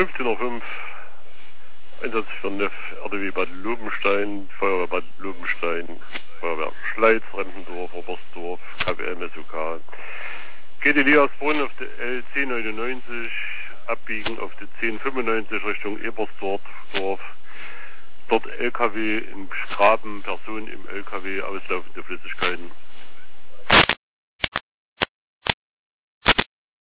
15:05 Einsatz für NEF, RDW Bad Lobenstein, Feuerwehr Bad Lobenstein, Feuerwehr Schleiz, Rentendorf, Oberstdorf, KWM, SOK. Geht Eliasbrunn auf der L1099, abbiegen auf die 1095 Richtung Ebersdorf. Dort LKW im Graben, Personen im LKW, auslaufende Flüssigkeiten.